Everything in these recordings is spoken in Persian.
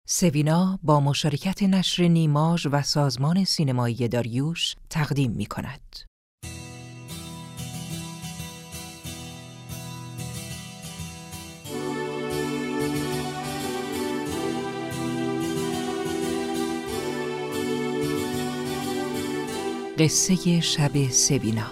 سوینا با مشارکت نشر نیماژ و سازمان سینمایی داریوش تقدیم می‌کند. قصه شب سوینا.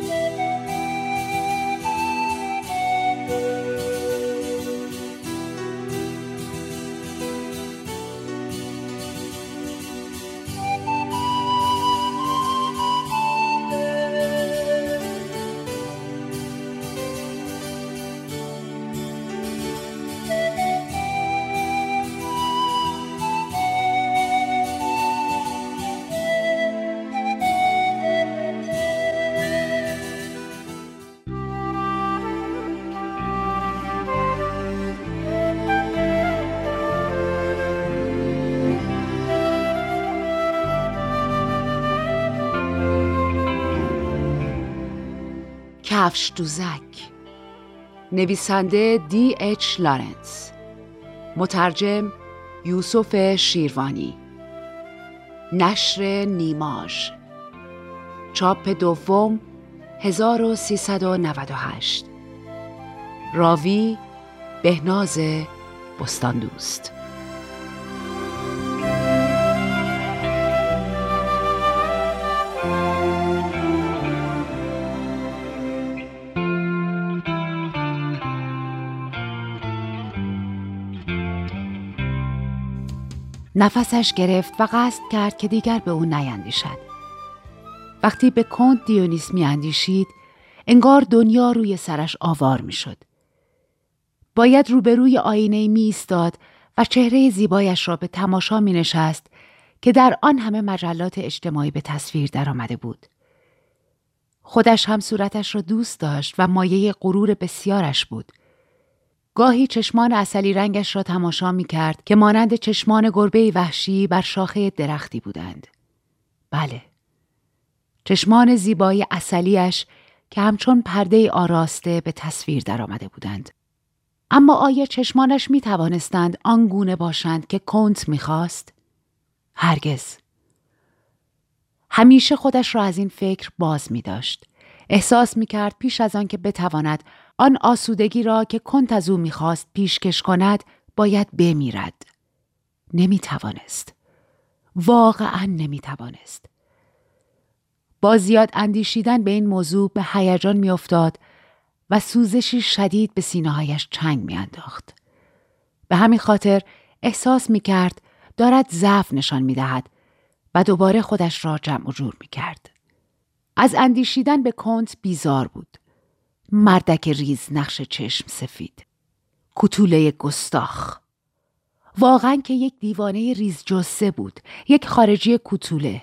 کفش دوزک. نویسنده D.H. لارنس. مترجم یوسف شیروانی. نشر نیماژ. چاپ دوم 1398. راوی بهناز بستاندوست. نفسش گرفت و قصد کرد که دیگر به او نیندیشد. وقتی به کنت دیونیس میاندیشید، انگار دنیا روی سرش آوار میشد. باید روبروی آینه می ایستاد و چهره زیبایش را به تماشا می نشست که در آن همه مجلات اجتماعی به تصویر درآمده بود. خودش هم صورتش را دوست داشت و مایه غرور بسیارش بود. گاهی چشمان عسلی رنگش را تماشا می کرد که مانند چشمان گربه وحشی بر شاخه درختی بودند. بله، چشمان زیبای عسلیش که همچون پرده آراسته به تصویر درآمده بودند. اما آیا چشمانش می توانستند آنگونه باشند که کنت می خواست؟ هرگز. همیشه خودش را از این فکر باز می داشت. احساس می کرد پیش از آن که بتواند آن آسودگی را که کنت از او می‌خواست پیشکش کند باید بمیرد. نمی‌توانست. واقعاً نمی‌توانست. با زیاد اندیشیدن به این موضوع به هیجان می‌افتاد و سوزشی شدید به سینه‌هایش چنگ می‌انداخت. به همین خاطر احساس می‌کرد دارد ضعف نشان می‌دهد و دوباره خودش را جمع و جور می‌کرد. از اندیشیدن به کنت بیزار بود. مردک ریز نقش چشم سفید. کوتوله گستاخ. واقعا که یک دیوانه ریز جثه بود. یک خارجی کوتوله.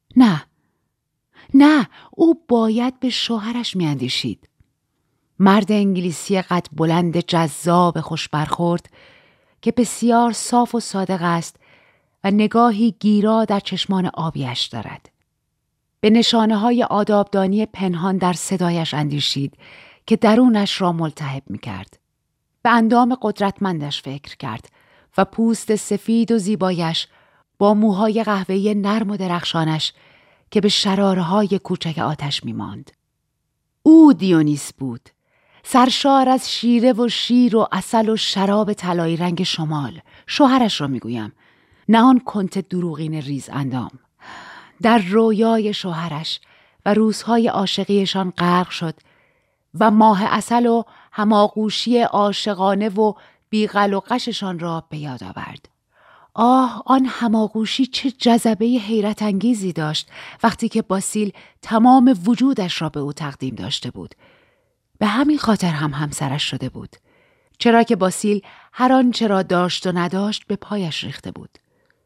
نه، او باید به شوهرش میاندیشید. مرد انگلیسی قد بلند جذاب خوش برخورد که بسیار صاف و صادق است و نگاهی گیرا در چشمان آبیش دارد. به نشانه‌های آدابدانی پنهان در صدایش اندیشید که درونش را ملتهب می‌کرد. به اندام قدرتمندش فکر کرد و پوست سفید و زیبایش با موهای قهوه‌ای نرم و درخشانش که به شراره‌های کوچک آتش می‌ماند. او دیونیس بود، سرشار از شیره و شیر و عسل و شراب طلایی رنگ شمال. شوهرش را می‌گویم، نه آن کنت دروغین ریز اندام. در رویای شوهرش و روزهای عاشقیشان غرق شد و ماه عسل و هماغوشی عاشقانه و بیغل و غششان را به یاد آورد. آه، آن هماغوشی چه جذبه حیرت انگیزی داشت وقتی که باسیل تمام وجودش را به او تقدیم داشته بود. به همین خاطر هم همسرش شده بود، چرا که باسیل هر آنچه را داشت و نداشت به پایش ریخته بود.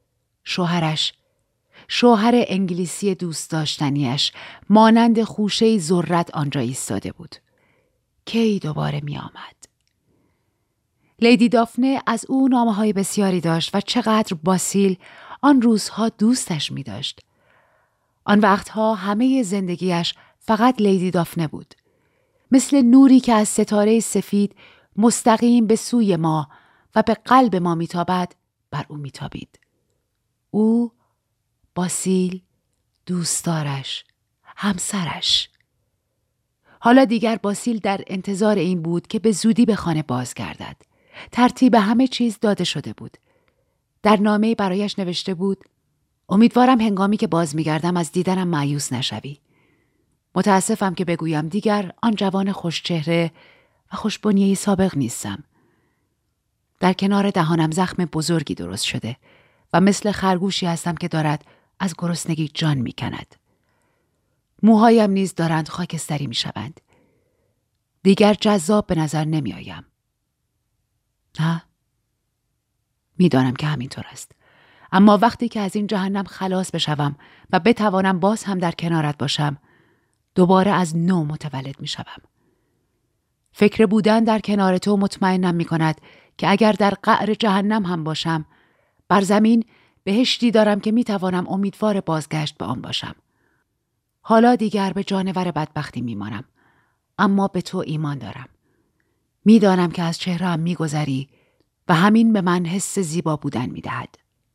شوهر انگلیسی دوست داشتنیش مانند خوشه ذرت آنجا ایستاده بود. کی دوباره می آمد؟ لیدی دافنه از او نامه‌های بسیاری داشت و چقدر باسیل آن روزها دوستش می داشت. آن وقتها همه زندگیش فقط لیدی دافنه بود. مثل نوری که از ستاره سفید مستقیم به سوی ما و به قلب ما میتابد بر او میتابید. او، باسیل، دوستدارش، همسرش. حالا دیگر باسیل در انتظار این بود که به زودی به خانه بازگردد. ترتیب همه چیز داده شده بود. در نامه‌ای برایش نوشته بود: امیدوارم هنگامی که باز می‌گردم از دیدنم مایوس نشوی. متاسفم که بگویم دیگر آن جوان خوشچهره و خوشبنیه سابق نیستم. در کنار دهانم زخم بزرگی درست شده و مثل خرگوشی هستم که دارد از گرسنگی جان می‌کند. موهایم نیز دارند خاکستری می‌شوند. دیگر جذاب به نظر نمی‌آیم. نه؟ می‌دانم که همینطور است. اما وقتی که از این جهنم خلاص بشوم و بتوانم باز هم در کنارت باشم، دوباره از نو متولد می‌شوم. فکر بودن در کنار تو مطمئنم می‌کند که اگر در قعر جهنم هم باشم، بر زمین بهشتی دارم که می‌توانم امیدوار بازگشت به آن باشم. حالا دیگر به جانور بدبختی میمانم، اما به تو ایمان دارم. میدانم که از چهره‌ام میگذری و همین به من حس زیبا بودن میدهد.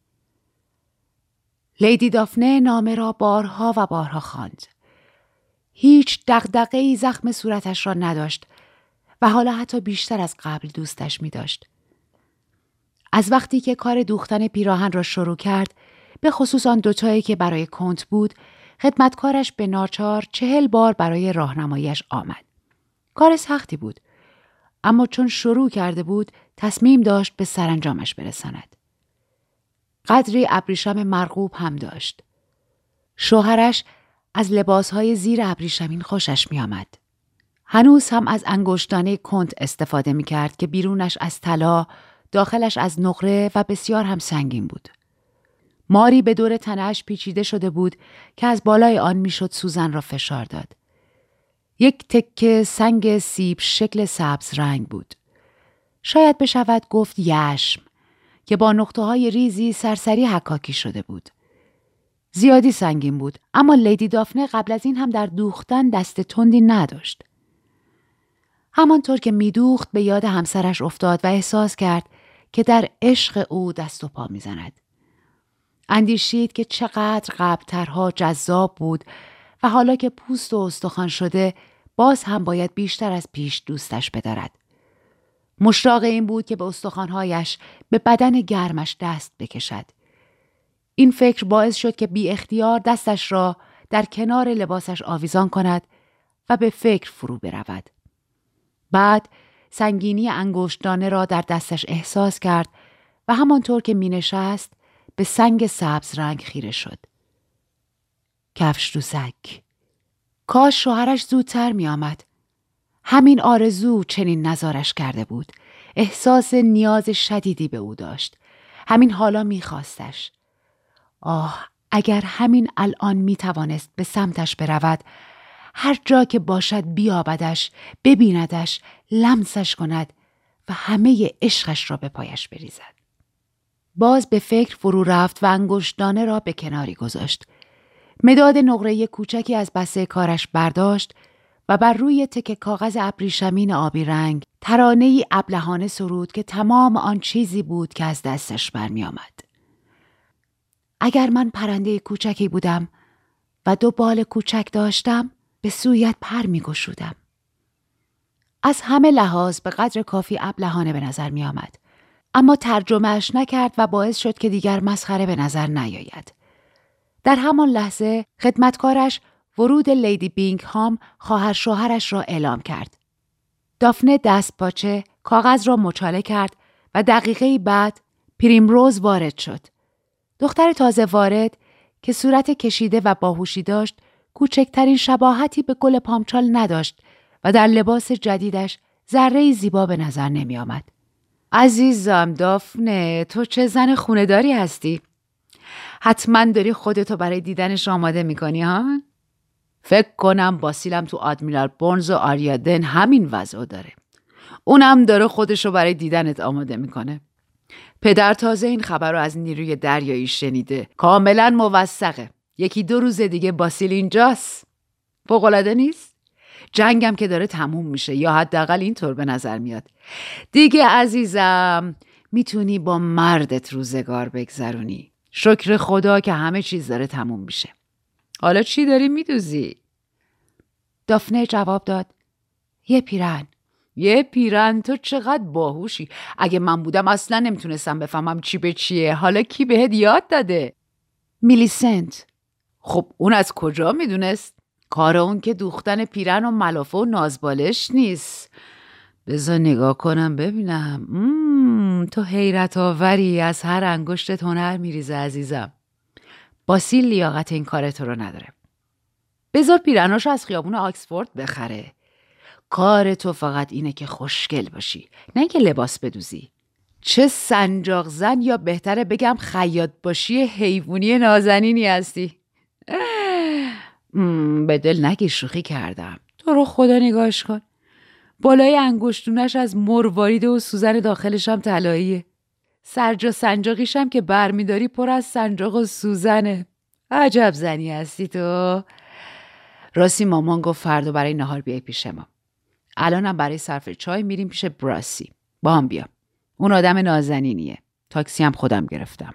لیدی دافنه نامه را بارها و بارها خواند. هیچ دغدغه‌ای زخم صورتش را نداشت و حالا حتی بیشتر از قبل دوستش می‌داشت. از وقتی که کار دوختن پیراهن را شروع کرد، به خصوص آن دوتایی که برای کنت بود، خدمتکارش به ناچار 40 بار برای راهنماییش آمد. کار سختی بود، اما چون شروع کرده بود تصمیم داشت به سرانجامش برساند. قدری ابریشم مرغوب هم داشت. شوهرش از لباسهای زیر ابریشمین خوشش می آمد. هنوز هم از انگشتانه کنت استفاده می کرد که بیرونش از طلا، داخلش از نقره و بسیار هم سنگین بود. ماری به دور تنه‌اش پیچیده شده بود که از بالای آن میشد سوزن را فشار داد. یک تکه سنگ سیب شکل سبز رنگ بود. شاید بشود گفت یشم که با نقطه‌های ریزی سرسری حکاکی شده بود. زیادی سنگین بود، اما لیدی دافنه قبل از این هم در دوختن دست تندی نداشت. همانطور که میدوخت به یاد همسرش افتاد و احساس کرد که در عشق او دست و پا میزند. اندیشید که چقدر قبل‌ترها جذاب بود و حالا که پوست و استخوان شده باز هم باید بیشتر از پیش دوستش بدارد. مشتاق این بود که به استخوان‌هایش، به بدن گرمش دست بکشد. این فکر باعث شد که بی اختیار دستش را در کنار لباسش آویزان کند و به فکر فرو برود. بعد سنگینی انگشتانه را در دستش احساس کرد و همانطور که می نشست به سنگ سبز رنگ خیره شد. کفش دوزک. کاش شوهرش زودتر می آمد. همین آرزو چنین نزارش کرده بود. احساس نیاز شدیدی به او داشت. همین حالا می خواستش. آه، اگر همین الان می توانست به سمتش برود، هر جا که باشد بیابدش، ببیندش، لمسش کند و همه عشقش را به پایش بریزد. باز به فکر فرو رفت و انگشتانه را به کناری گذاشت. مداد نقره کوچکی از بسته کارش برداشت و بر روی تکه کاغذ ابریشمین آبی رنگ ترانه‌ای ابلهانه سرود که تمام آن چیزی بود که از دستش برمی آمد. اگر من پرنده کوچکی بودم و 2 بال کوچک داشتم، به سویت پر می گشودم. از همه لحاظ به قدر کافی ابلهانه به نظر می آمد. اما ترجمهش نکرد و باعث شد که دیگر مسخره به نظر نیاید. در همان لحظه خدمتکارش ورود لیدی بینگهام خواهر شوهرش را اعلام کرد. دافنه دست پاچه کاغذ را مچاله کرد و دقیقه‌ای بعد پریمروز وارد شد. دختر تازه وارد که صورت کشیده و باهوشی داشت، کوچکترین شباهتی به گل پامچال نداشت و در لباس جدیدش ذره‌ای زیبا به نظر نمی آمد. عزیزم دافنه، تو چه زن خونه‌داری هستی؟ حتما داری خودتو برای دیدنش آماده میکنی ها؟ فکر کنم باسیلم تو آدمیرال بورنز و آریادن همین وضعو داره. اونم داره خودشو برای دیدنت آماده میکنه. پدر تازه این خبر رو از نیروی دریایی شنیده. کاملا موثقه. 1-2 روز دیگه باسیل اینجاست. فوق‌العاده نیست؟ جنگم که داره تموم میشه، یا حداقل اینطور به نظر میاد. دیگه عزیزم، میتونی با مردت روزگار بگذرونی. شکر خدا که همه چیز داره تموم میشه. حالا چی داری میدوزی؟ دافنه جواب داد: یه پیرن. یه پیرن؟ تو چقدر باهوشی. اگه من بودم اصلا نمیتونستم بفهمم چی به چیه. حالا کی بهت یاد داده؟ میلیسنت. خب اون از کجا میدونست؟ کار اون که دوختن پیرن و ملافه و نازبالش نیست. بذار نگاه کنم ببینم. تو حیرت آوری، از هر انگشتت هنر میریزه عزیزم. باسیل لیاقت این کار تو رو نداره. بذار پیرناشو از خیابون آکسفورد بخره. کار تو فقط اینه که خوشگل باشی، نه اینکه لباس بدوزی. چه سنجاق زن، یا بهتره بگم خیاط باشی حیوانی نازنینی هستی. به دل نگیر، شوخی کردم. تو رو خدا نگاش کن. بالای انگشتونش از مروارید و سوزن داخلش هم طلاییه. سرجا سنجاقیش هم که برمیداری پر از سنجاق و سوزنه. عجب زنی هستی تو. راستی مامان گفت فردا برای نهار بیای پیش ما. الانم برای صرف چای میریم پیش براسی. با هم بیا. اون آدم نازنینیه. تاکسی هم خودم گرفتم.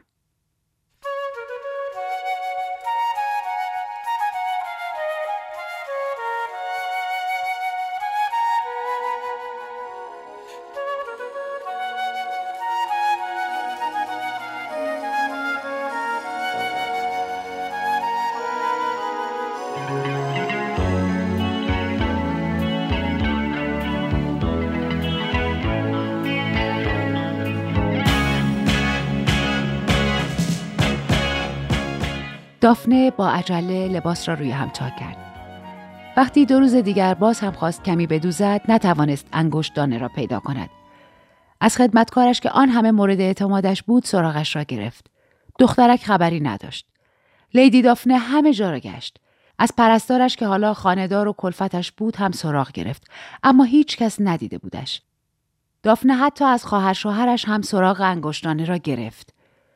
دافنه با عجله لباس را روی هم تا کرد. وقتی 2 روز دیگر باز هم خواست کمی بدوزد، نتوانست انگشتانه را پیدا کند. از خدمتکارش که آن همه مورد اعتمادش بود سراغش را گرفت. دخترک خبری نداشت. لیدی دافنه همه جا را گشت. از پرستارش که حالا خانه‌دار و کلفتش بود هم سراغ گرفت، اما هیچ کس ندیده بودش. دافنه حتی از خواهر شوهرش هم سراغ انگشتانه را گرفت.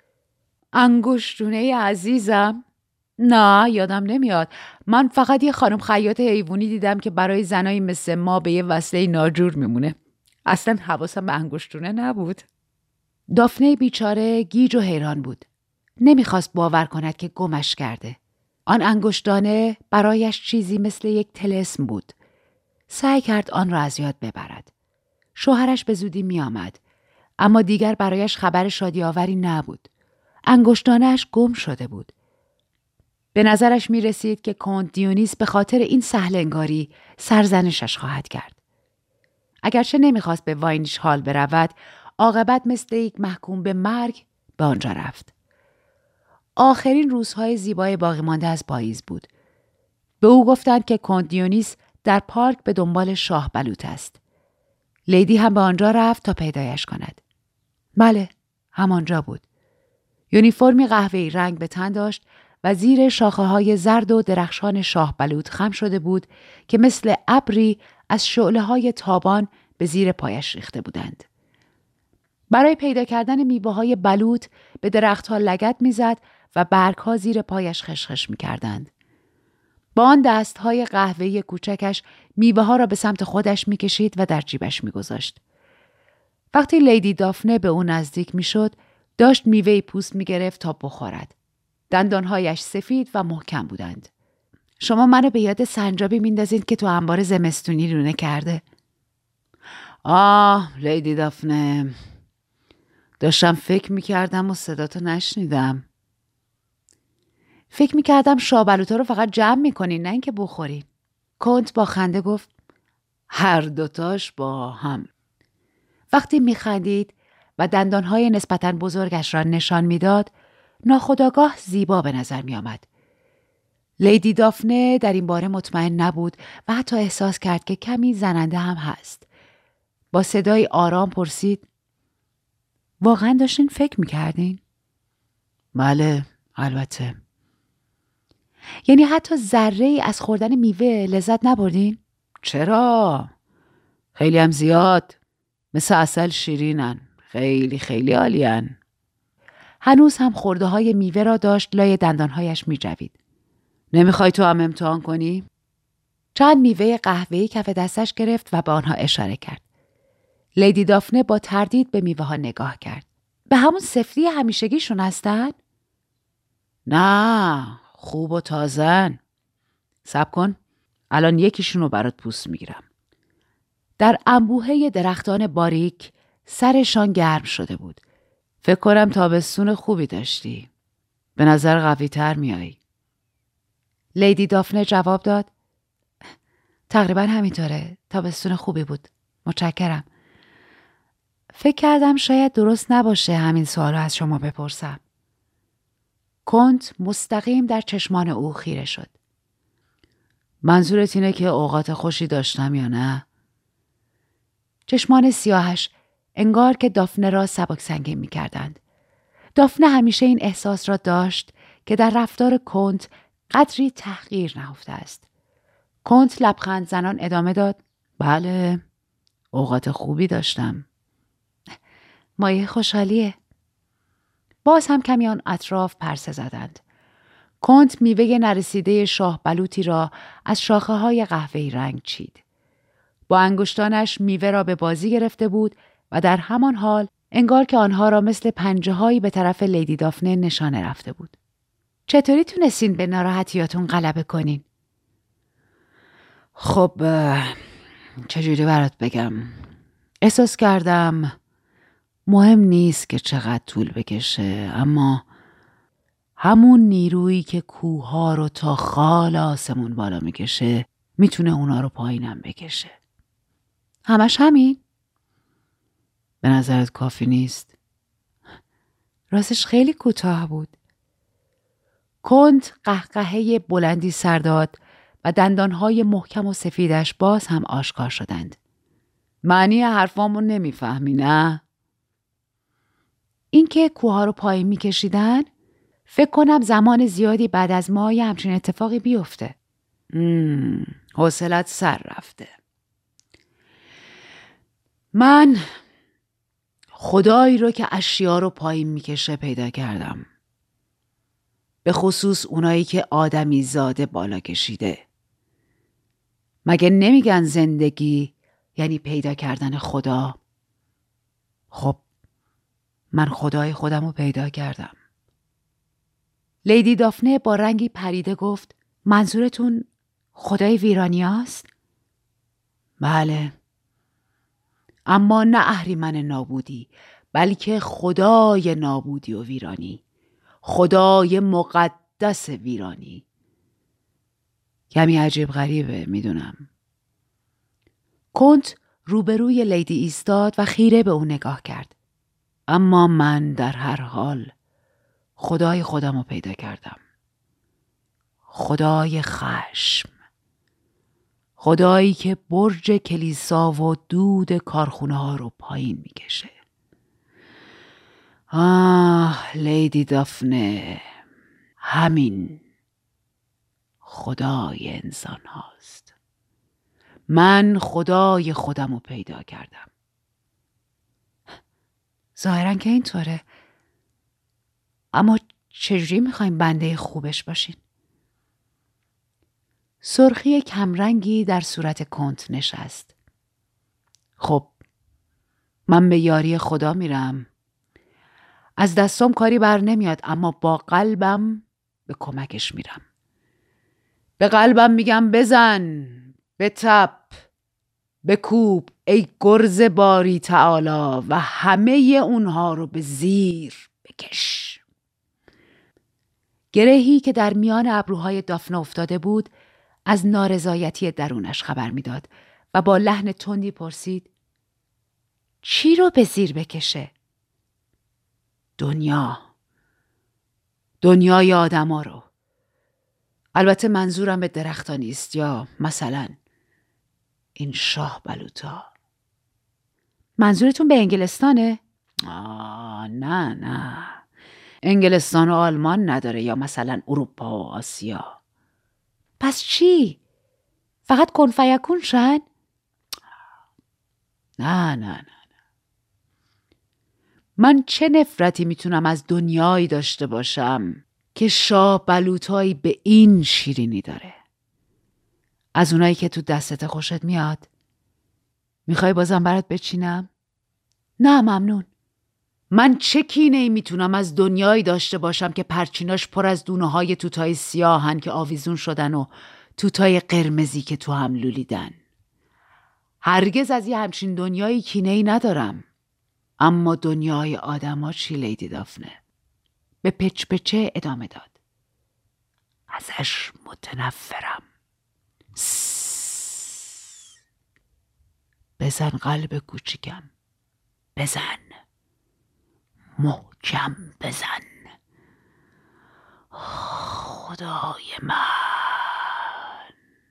انگشتونه عزیزم؟ نه یادم نمیاد. من فقط یه خانم خیاط حیوانی دیدم که برای زنایی مثل ما به یه وصله ناجور میمونه. اصلا حواسم به انگشتونه نبود. دافنه بیچاره گیج و حیران بود. نمیخواست باور کند که گمش کرده. آن انگشتانه برایش چیزی مثل یک طلسم بود. سعی کرد آن را از یاد ببرد. شوهرش به زودی می آمد. اما دیگر برایش خبر شادی آوری نبود. انگشتانه‌اش گم شده بود. به نظرش می رسید که کنت دیونیس به خاطر این سهل انگاری سرزنشش خواهد کرد. اگرچه نمیخواست به واینیش حال برود، عاقبت مثل یک محکوم به مرگ به آنجا رفت. آخرین روزهای زیبای باقی مانده از پاییز بود. به او گفتند که کنت دیونیس در پارک به دنبال شاه بلوط است. لیدی هم به آنجا رفت تا پیدایش کند. بله، همانجا بود. یونیفرمی قهوه‌ای رنگ به تن داشت و زیر شاخه‌های زرد و درخشان شاه بلوط خم شده بود که مثل ابری از شعله‌های تابان به زیر پایش ریخته بودند. برای پیدا کردن میوه‌های بلوط به درخت‌ها لگد می‌زد و برگ‌ها زیر پایش خشخش می‌کردند. با آن دست‌های قهوه‌ای کوچکش میوه‌ها را به سمت خودش می‌کشید و در جیبش می‌گذاشت. وقتی لیدی دافنه به او نزدیک می‌شد، داشت میوه‌ای پوست می‌گرفت تا بخورد. دندانهایش سفید و محکم بودند. شما منو به یاد سنجابی میندازید که تو انبار زمستونی لونه کرده. لیدی دافنه، داشتم فکر میکردم و صداتو نشنیدم. فکر میکردم شابلوتا رو فقط جمع میکنین، نه اینکه بخورین. کنت با خنده گفت هر دوتاش با هم. وقتی میخندید و دندانهای نسبتاً بزرگش را نشان میداد، ناخودآگاه زیبا به نظر می آمد. لیدی دافنه در این باره مطمئن نبود و حتی احساس کرد که کمی زننده هم هست. با صدای آرام پرسید واقعا داشتین فکر می کردین؟ بله، البته. یعنی حتی ذره‌ای از خوردن میوه لذت نبردین؟ چرا؟ خیلی هم زیاد. مثل عسل شیرینن. خیلی خیلی عالین. هنوز هم خورده های میوه را داشت لای دندانهایش می جوید. نمیخوای تو هم امتحان کنی؟ چند میوه قهوه‌ای کف دستش گرفت و به آنها اشاره کرد. لیدی دافنه با تردید به میوه ها نگاه کرد. به همون سفتی همیشگیشون هستن؟ نه، خوب و تازن. صبر کن، الان یکیشون رو برات پوست میگیرم. در انبوهه درختان باریک سرشان گرم شده بود. فکر کنم تابستون خوبی داشتی. به نظر قوی تر میایی. لیدی دافنه جواب داد: تقریبا همینطوره. تابستون خوبی بود. متشکرم. فکر کردم شاید درست نباشه همین سوالو از شما بپرسم. کنت مستقیم در چشمان او خیره شد. منظورت اینه که اوقات خوشی داشتم یا نه؟ چشمان سیاهش انگار که دافنه را سبک سنگین می کردند. دافنه همیشه این احساس را داشت که در رفتار کنت قدری تحقیر نهفته است. کنت لبخند زنان ادامه داد: بله، اوقات خوبی داشتم. مایه خوشحالیه. باز هم کمی آن اطراف پرسه زدند. کنت میوه نرسیده شاه بلوطی را از شاخه های قهوه‌ای رنگ چید. با انگشتانش میوه را به بازی گرفته بود و در همان حال انگار که آنها را مثل پنجه‌هایی به طرف لیدی دافنه نشانه رفته بود. چطوری تونستین به ناراحتیاتون غلبه کنین؟ خب چجوری برات بگم؟ احساس کردم مهم نیست که چقدر طول بکشه، اما همون نیرویی که کوه‌ها رو تا خال آسمون بالا میکشه میتونه اونا رو پایینم بکشه. همش همین؟ به نظرت کافی نیست؟ راستش خیلی کوتاه بود. کنت قهقهه بلندی سر داد و دندانهای محکم و سفیدش باز هم آشکار شدند. معنی حرفامو نمیفهمی نه؟ این که کوها رو پایین میکشیدن، فکر کنم زمان زیادی بعد از ما یه همچین اتفاقی بیفته. حوصلت سر رفته. من خدایی رو که اشیا رو پایین میکشه پیدا کردم. به خصوص اونایی که آدمی زاده بالا کشیده. مگه نمیگن زندگی یعنی پیدا کردن خدا؟ خب من خدای خودم رو پیدا کردم. لیدی دافنه با رنگی پریده گفت: منظورتون خدای ویرانیاست؟ بله، اما نه اهریمن نابودی، بلکه خدای نابودی و ویرانی، خدای مقدس ویرانی. کمی عجیب غریبه، میدونم. کنت روبروی لیدی ایستاد و خیره به او نگاه کرد. اما من در هر حال خدای خودم رو پیدا کردم. خدای خشم. خدایی که برج کلیسا و دود کارخونه ها رو پایین میکشه. لیدی دافنه، همین خدای انسان هاست. من خدای خودم رو پیدا کردم. ظاهراً که اینطوره. اما چجوری میخوایم بنده خوبش باشین؟ سرخی کمرنگی در صورت کنت نشست. خب من به یاری خدا میرم. از دستم کاری بر نمیاد، اما با قلبم به کمکش میرم. به قلبم میگم بزن، بتپ، بکوب ای گرز باری تعالی و همه اونها رو به زیر بکش. گرهی که در میان ابروهای دافنه افتاده بود از نارضایتی درونش خبر میداد و با لحن تندی پرسید: چی رو به زیر بکشه؟ دنیای آدما رو. البته منظورم به درختا نیست، یا مثلا این شاه بلوطا. منظورتون به انگلستانه؟ نه. انگلستان و آلمان نداره، یا مثلا اروپا و آسیا. پس چی؟ فقط کن فیکون شن؟ نه. من چه نفرتی میتونم از دنیایی داشته باشم که شاه بلوطایی به این شیرینی داره؟ از اونایی که تو دستت خوشت میاد؟ میخوای بازم برات بچینم؟ نه ممنون. من چه کینه‌ای میتونم از دنیایی داشته باشم که پرچیناش پر از دونه‌های توتای سیاهن که آویزون شدن و توتای قرمزی که تو هم لولیدن. هرگز از یه همچین دنیایی کینه‌ای ندارم. اما دنیای آدما چی لیدی دافنه؟ به پچ پچه ادامه داد. ازش متنفرم. بزن قلب کوچیکم، بزن، محکم بزن. خدای من.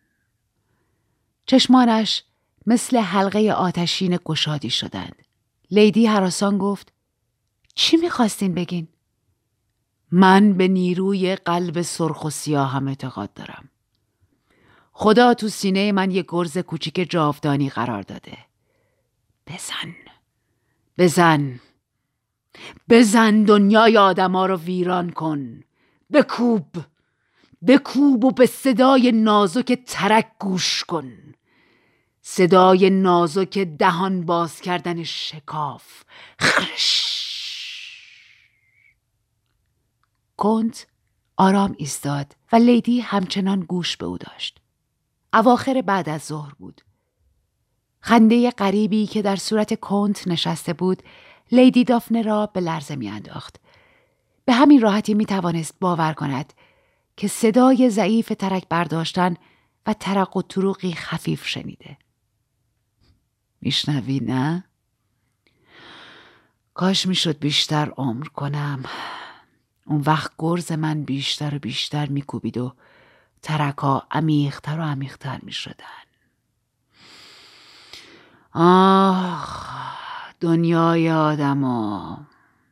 چشمانش مثل حلقه آتشین گشادی شدند. لیدی هراسان گفت چی میخواستین بگین؟ من به نیروی قلب سرخ و سیاهم اعتقاد دارم. خدا تو سینه من یه گرز کوچیک جاودانی قرار داده. بزن، بزن، بزن، دنیای آدما رو ویران کن. بکوب، بکوب و به صدای نازک ترک گوش کن. صدای نازک دهان باز کردن شکاف. خرش. کنت آرام ایستاد و لیدی همچنان گوش به او داشت. اواخر بعد از ظهر بود. خنده غریبی که در صورت کنت نشسته بود لیدی دافنه را به لرزه می انداخت. به همین راحتی می توانست باور کند که صدای ضعیف ترک برداشتن و ترق و تروقی خفیف شنیده. میشنوی نه؟ کاش میشد بیشتر عمر کنم. اون وقت گرز من بیشتر و بیشتر میکوبید و ترکا عمیق‌تر و عمیق‌تر میشدن. دنیای آدما،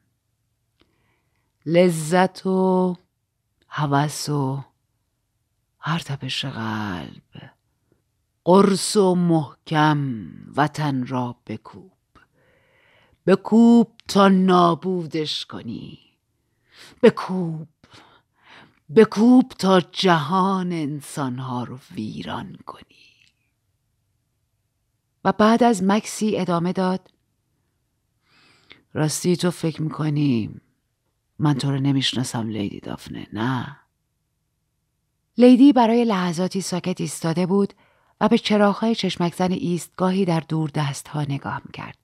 لذت و هوس و هر تپش قلب، قرص و محکم وطن را بکوب، بکوب تا نابودش کنی، بکوب، بکوب تا جهان انسانها رو ویران کنی. و بعد از مکسی ادامه داد راستی تو فکر میکنی من تو رو نمیشناسم لیدی دافنه، نه؟ لیدی برای لحظاتی ساکت ایستاده بود و به چراغ‌های چشمک زن ایستگاهی در دور دست‌ها نگاه می‌کرد.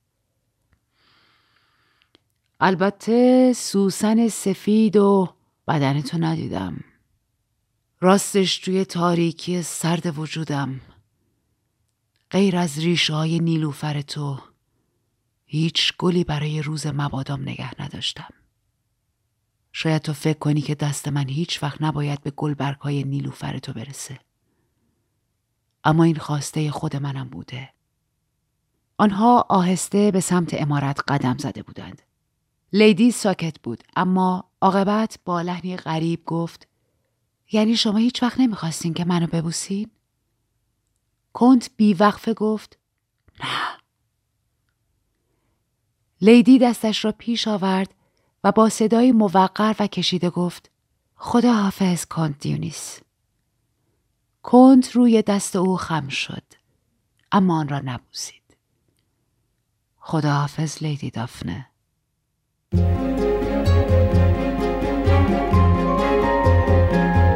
البته سوسن سفید و بدنتو ندیدم. راستش توی تاریکی سرد وجودم غیر از ریشه‌های نیلوفر تو هیچ گلی برای روز مبادام نگه نداشتم. شاید تو فکر کنی که دست من هیچ وقت نباید به گلبرگ‌های نیلوفر تو برسه. اما این خواسته خود منم بوده. آنها آهسته به سمت عمارت قدم زده بودند. لیدی ساکت بود اما عاقبت با لحنی غریب گفت یعنی شما هیچ وقت نمیخواستین که منو ببوسین؟ کنت بیوقفه گفت نه. لیدی دستش را پیش آورد و با صدای موقر و کشیده گفت خدا حافظ کنت دیونیس. کنت روی دست او خم شد اما آن را نبوسید. خدا حافظ لیدی دافنه.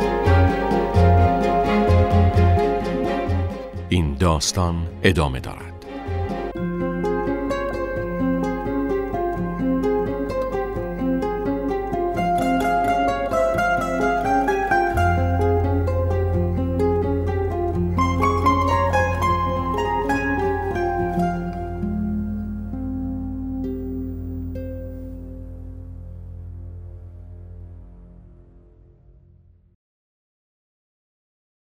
این داستان ادامه دارد.